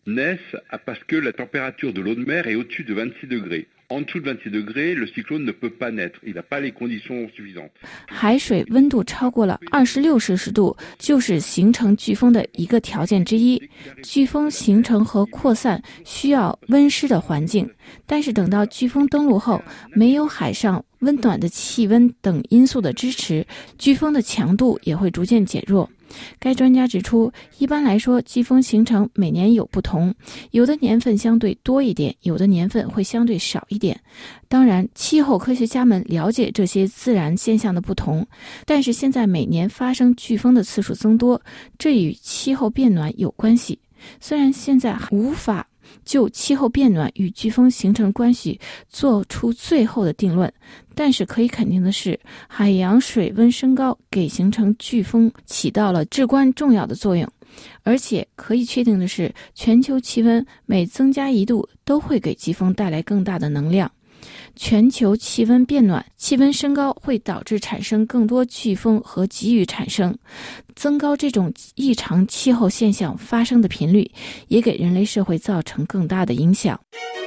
naissent parce que la température de l'eau de mer est au-dessus de 26 degrés。En dessous de 26 degrés, le cyclone ne peut pas naître. Il n'a pas les conditions suffisantes. 海水温度超过了26摄氏度，就是形成飓风的一个条件之一。飓风形成和扩散需要温湿的环境，但是等到飓风登陆后，没有海上温暖的气温等因素的支持，飓风的强度也会逐渐减弱。该专家指出，一般来说，季风形成每年有不同，有的年份相对多一点，有的年份会相对少一点。当然，气候科学家们了解这些自然现象的不同，但是现在每年发生飓风的次数增多，这与气候变暖有关系。虽然现在无法就气候变暖与飓风形成关系做出最后的定论，但是可以肯定的是，海洋水温升高给形成飓风起到了至关重要的作用。而且可以确定的是，全球气温每增加1度都会给季风带来更大的能量。全球气温变暖，气温升高会导致产生更多飓风和急雨产生，增高这种异常气候现象发生的频率，也给人类社会造成更大的影响。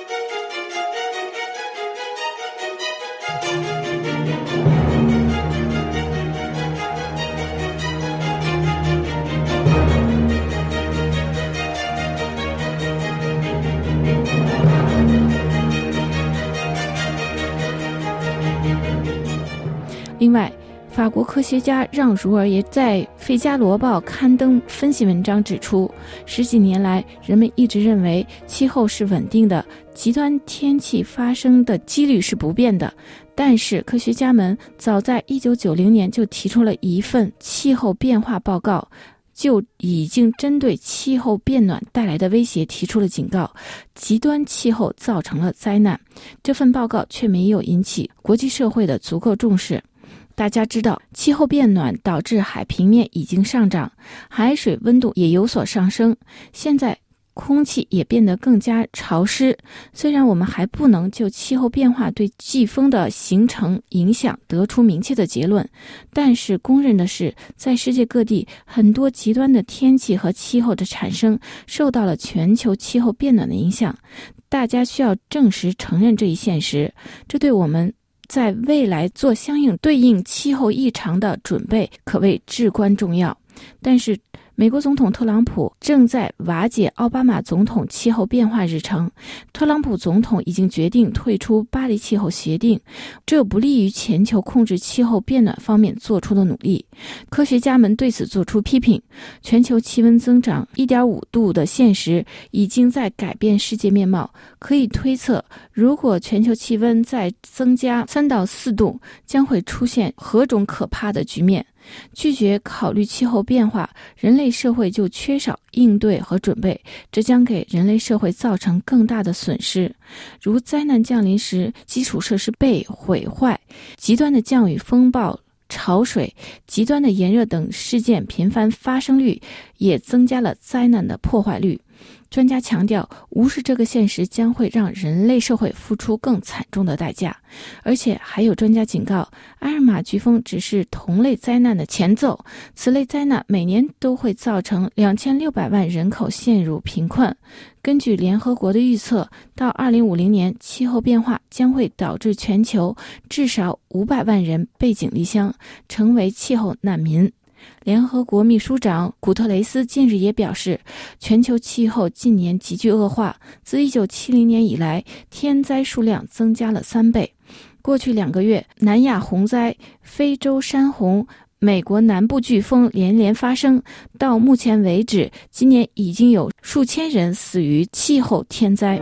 另外，法国科学家让茹尔也在《费加罗报》刊登分析文章指出，10几年来，人们一直认为气候是稳定的，极端天气发生的几率是不变的。但是科学家们早在1990年就提出了一份气候变化报告，就已经针对气候变暖带来的威胁提出了警告，极端气候造成了灾难。这份报告却没有引起国际社会的足够重视。大家知道，气候变暖导致海平面已经上涨，海水温度也有所上升，现在空气也变得更加潮湿。虽然我们还不能就气候变化对季风的形成影响得出明确的结论，但是公认的是，在世界各地很多极端的天气和气候的产生受到了全球气候变暖的影响。大家需要正式承认这一现实，这对我们在未来做相应对应气候异常的准备可谓至关重要。但是美国总统特朗普正在瓦解奥巴马总统气候变化日程，特朗普总统已经决定退出巴黎气候协定，这不利于全球控制气候变暖方面做出的努力。科学家们对此做出批评，全球气温增长 1.5 度的现实已经在改变世界面貌。可以推测，如果全球气温再增加3到4度，将会出现何种可怕的局面。拒绝考虑气候变化，人类社会就缺少应对和准备，这将给人类社会造成更大的损失，如灾难降临时基础设施被毁坏，极端的降雨、风暴、潮水、极端的炎热等事件频繁发生率也增加了灾难的破坏率。专家强调，无视这个现实将会让人类社会付出更惨重的代价。而且还有专家警告，埃尔玛飓风只是同类灾难的前奏，此类灾难每年都会造成2600万人口陷入贫困。根据联合国的预测，到2050年，气候变化将会导致全球至少500万人背井离乡，成为气候难民。联合国秘书长古特雷斯近日也表示，全球气候近年急剧恶化，自1970年以来，天灾数量增加了3倍。过去2个月，南亚洪灾、非洲山洪、美国南部飓风连连发生，到目前为止，今年已经有数千人死于气候天灾。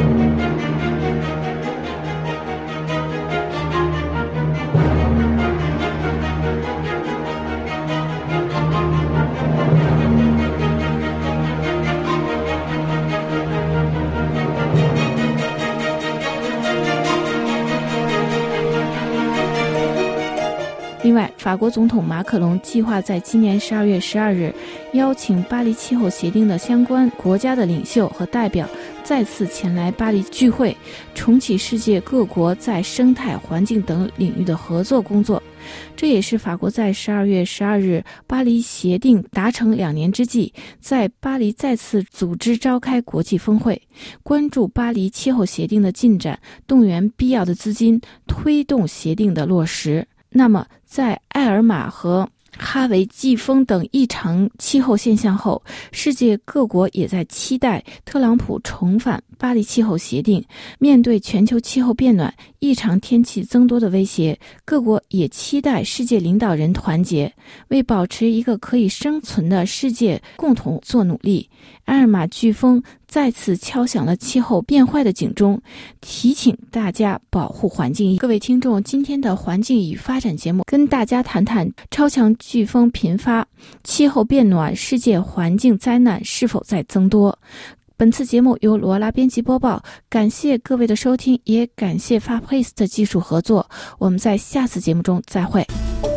另外，法国总统马克龙计划在今年12月12日邀请巴黎气候协定的相关国家的领袖和代表再次前来巴黎聚会，重启世界各国在生态、环境等领域的合作工作。这也是法国在12月12日巴黎协定达成2年之际，在巴黎再次组织召开国际峰会，关注巴黎气候协定的进展，动员必要的资金，推动协定的落实。那么，在埃尔马和哈维季风等异常气候现象后，世界各国也在期待特朗普重返巴黎气候协定。面对全球气候变暖、异常天气增多的威胁，各国也期待世界领导人团结，为保持一个可以生存的世界共同做努力。埃尔马飓风再次敲响了气候变坏的警钟，提醒大家保护环境。各位听众，今天的环境与发展节目跟大家谈谈超强飓风频发，气候变暖，世界环境灾难是否在增多。本次节目由罗拉编辑播报，感谢各位的收听，也感谢 Fabrice 的技术合作。我们在下次节目中再会。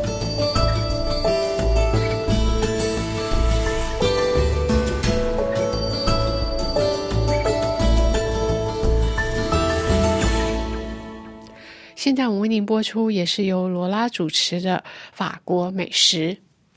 现在我们为您播出也是由罗拉主持的法国美食。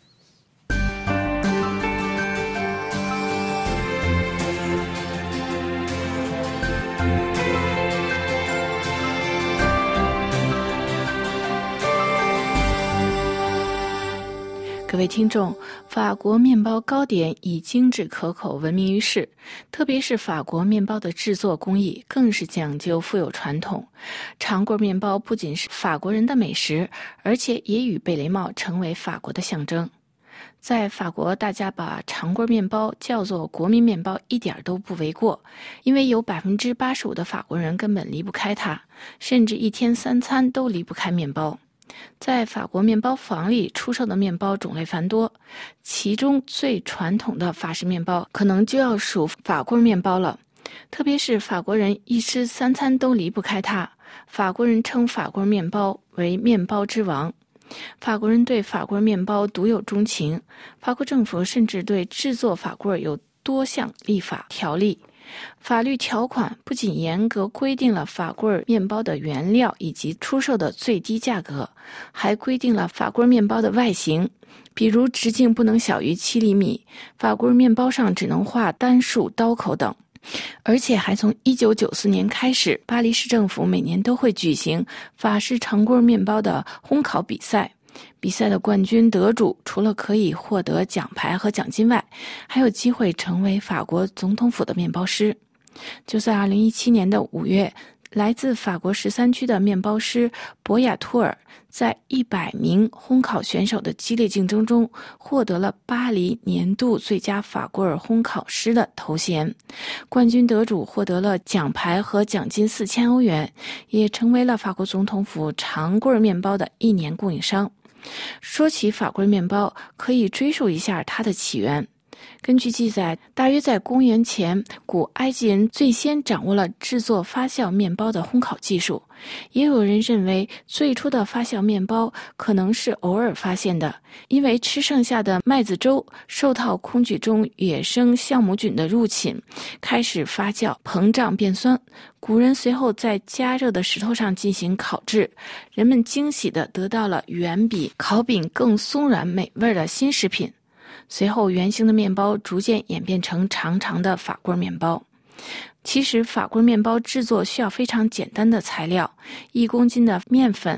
各位听众，法国面包糕点以精致可口闻名于世，特别是法国面包的制作工艺更是讲究富有传统。长棍面包不仅是法国人的美食，而且也与贝雷帽成为法国的象征。在法国，大家把长棍面包叫做国民面包一点都不为过，因为有85%的法国人根本离不开它，甚至一天3餐都离不开面包。在法国面包房里出售的面包种类繁多，其中最传统的法式面包可能就要数法棍面包了。特别是法国人一吃3餐都离不开它，法国人称法棍面包为面包之王。法国人对法棍面包独有钟情，法国政府甚至对制作法棍有多项立法条例。法律条款不仅严格规定了法棍面包的原料以及出售的最低价格，还规定了法棍面包的外形，比如直径不能小于7厘米，法棍面包上只能画单数刀口等。而且还从1994年开始，巴黎市政府每年都会举行法式长棍面包的烘烤比赛。比赛的冠军得主除了可以获得奖牌和奖金外，还有机会成为法国总统府的面包师。就在2017年的5月，来自法国13区的面包师博雅图尔在100名烘烤选手的激烈竞争中，获得了巴黎年度最佳法棍烘烤师的头衔。冠军得主获得了奖牌和奖金4000欧元，也成为了法国总统府长棍面包的1年供应商。说起法棍面包，可以追溯一下它的起源。根据记载，大约在公元前，古埃及人最先掌握了制作发酵面包的烘烤技术。也有人认为，最初的发酵面包可能是偶尔发现的，因为吃剩下的麦子粥受到空气中野生酵母菌的入侵，开始发酵、膨胀变酸。古人随后在加热的石头上进行烤制，人们惊喜地得到了远比烤饼更松软美味的新食品。随后，圆形的面包逐渐演变成长长的法棍面包。其实法棍面包制作需要非常简单的材料，1公斤的面粉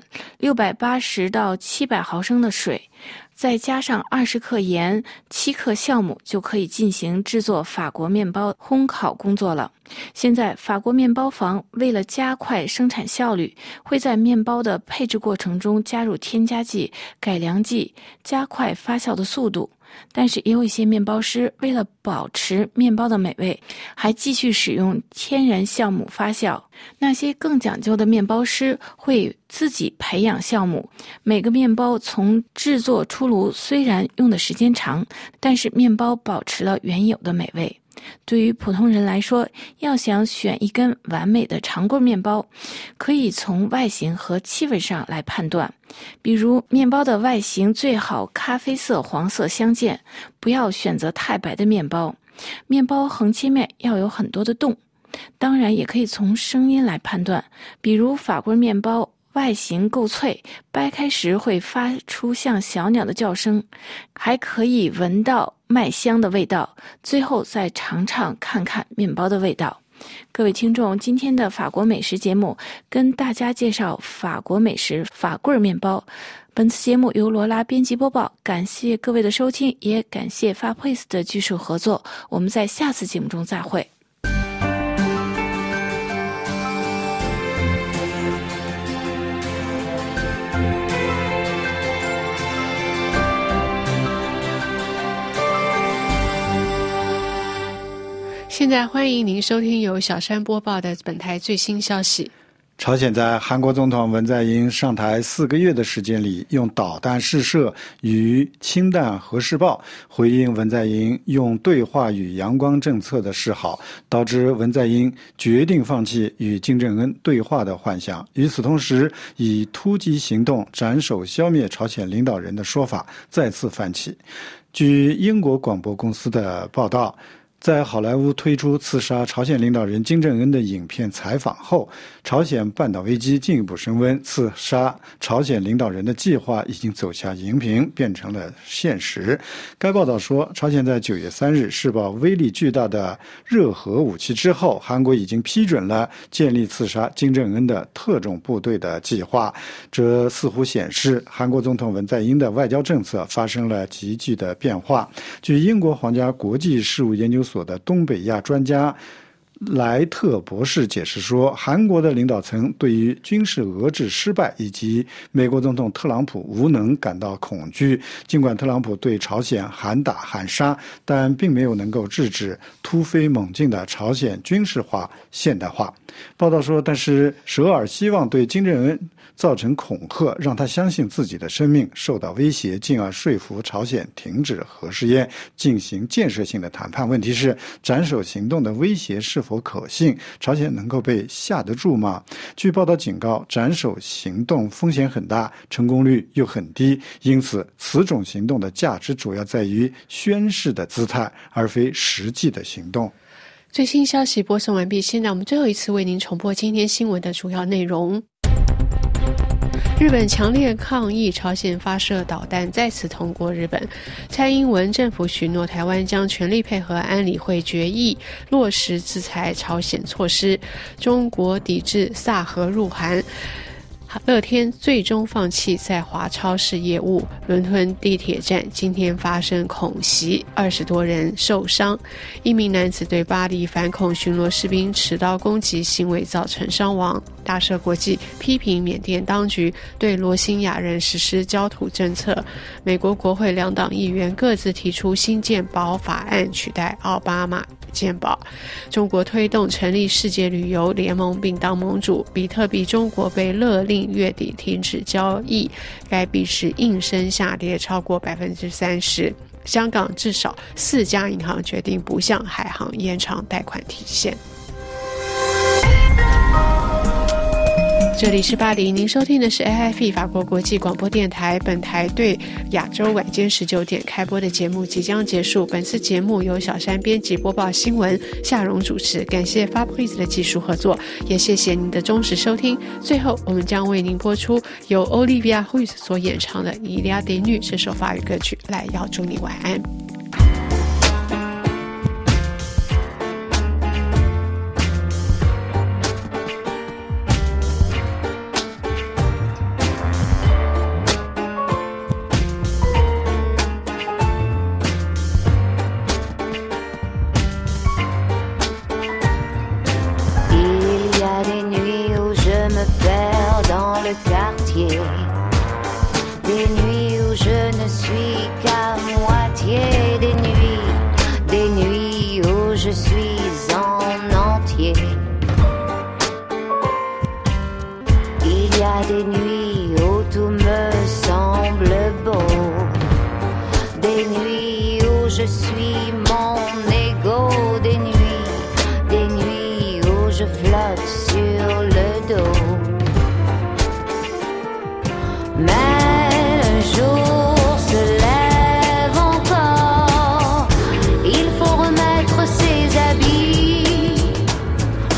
，680到700毫升的水，再加上20克盐、7克酵母，就可以进行制作法国面包烘烤工作了。现在法国面包房为了加快生产效率，会在面包的配制过程中加入添加剂、改良剂，加快发酵的速度。但是也有一些面包师为了保持面包的美味，还继续使用天然酵母发酵。那些更讲究的面包师会自己培养酵母，每个面包从制作出炉虽然用的时间长，但是面包保持了原有的美味。对于普通人来说，要想选一根完美的长棍面包，可以从外形和气味上来判断。比如面包的外形最好咖啡色、黄色相间，不要选择太白的面包。面包横切面要有很多的洞。 当然也可以从声音来判断，比如法棍面包外形够脆，掰开时会发出像小鸟的叫声，还可以闻到麦香的味道，最后再尝尝看看面包的味道。各位听众，今天的法国美食节目跟大家介绍法国美食法棍面包。本次节目由罗拉编辑播报，感谢各位的收听，也感谢Fabrice的技术合作。我们在下次节目中再会。 现在欢迎您收听由小山播报的本台最新消息。 朝鲜在韩国总统文在寅上台4个月的时间里，用导弹试射与氢弹核试爆，回应文在寅用对话与阳光政策的示好，导致文在寅决定放弃与金正恩对话的幻想。与此同时，以突击行动斩首消灭朝鲜领导人的说法再次泛起。据英国广播公司的报道，在好莱坞推出刺杀朝鲜领导人金正恩的影片采访后，朝鲜半岛危机进一步升温，刺杀朝鲜领导人的计划已经走下荧屏，变成了现实。该报道说，朝鲜在9月3日试爆威力巨大的热核武器之后，韩国已经批准了建立刺杀金正恩的特种部队的计划。这似乎显示韩国总统文在寅的外交政策发生了急剧的变化。据英国皇家国际事务研究所的东北亚专家莱特博士解释说，韩国的领导层对于军事遏制失败以及美国总统特朗普无能感到恐惧。尽管特朗普对朝鲜喊打喊杀，但并没有能够制止突飞猛进的朝鲜军事化现代化。报道说，但是首尔希望对金正恩造成恐吓，让他相信自己的生命受到威胁，进而说服朝鲜停止核试验，进行建设性的谈判。问题是，斩首行动的威胁是否可信？朝鲜能够被吓得住吗？据报道警告，斩首行动风险很大，成功率又很低，因此此种行动的价值主要在于宣示的姿态，而非实际的行动。 最新消息播送完毕，现在我们最后一次为您重播今天新闻的主要内容。日本强烈抗议朝鲜发射导弹，再次通过日本。蔡英文政府许诺台湾将全力配合安理会决议，落实制裁朝鲜措施。中国抵制萨核入韩。乐天最终放弃在华超市业务。伦敦地铁站今天发生恐袭，20多人受伤。一名男子对巴黎反恐巡逻士兵持刀攻击行为造成伤亡。大社国际批评缅甸当局对罗兴亚人实施焦土政策。美国国会2党议员各自提出新健保法案，取代奥巴马健保。中国推动成立世界旅游联盟并当盟主。比特币中国被勒令月底停止交易，该币市应声下跌超过30%。香港至少4家银行决定不向海航延长贷款期限。这里是巴黎，您收听的是 AFE 法国国际广播电台。本台对亚洲晚间19点开播的节目即将结束。本次节目由小山编辑播报新闻，夏蓉主持。感谢 Fabrice 的技术合作，也谢谢您的忠实收听。最后，我们将为您播出由 Olivia Ruiz 所演唱的《Il y a des nuits》这首法语歌曲，来要祝你晚安。 Des nuits où je ne suis qu'à moitié, des nuits où je suis en entier. Il y a des nuits où tout me semble beau, des nuits où je suis mon ego, des nuits où je flotte sur le dos. Mais le jour se lève encore, il faut remettre ses habits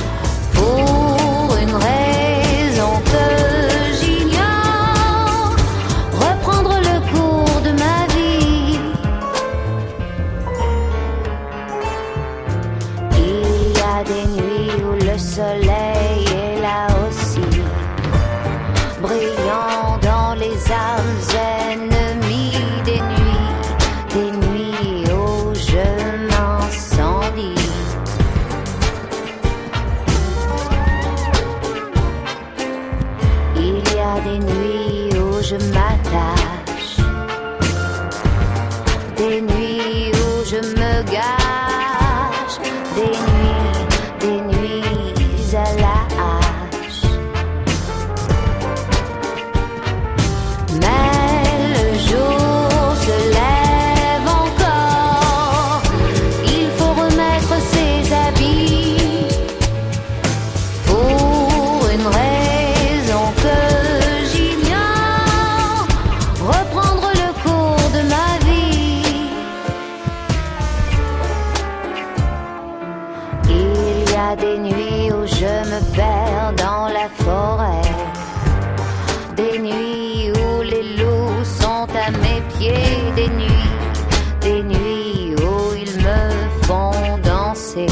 des nuits où je m'attache, des nuits où je me gâche, des nuits à la hache. Mais le jour se lève encore, il faut remettre ses habits pour une raison que j'ignore, reprendre le cours de ma vie. Il y a des nuits où je me perds dans la forêt, des nuits où les loups sont à mes pieds, des nuits où ils me font danser.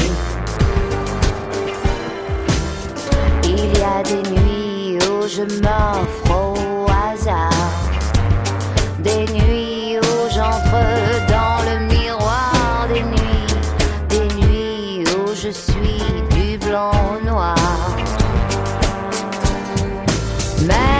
Il y a des nuits où je m'offre au hasard, des nuits où j'entre dans le miroir, des nuits où je suis du blanc au noir. Mais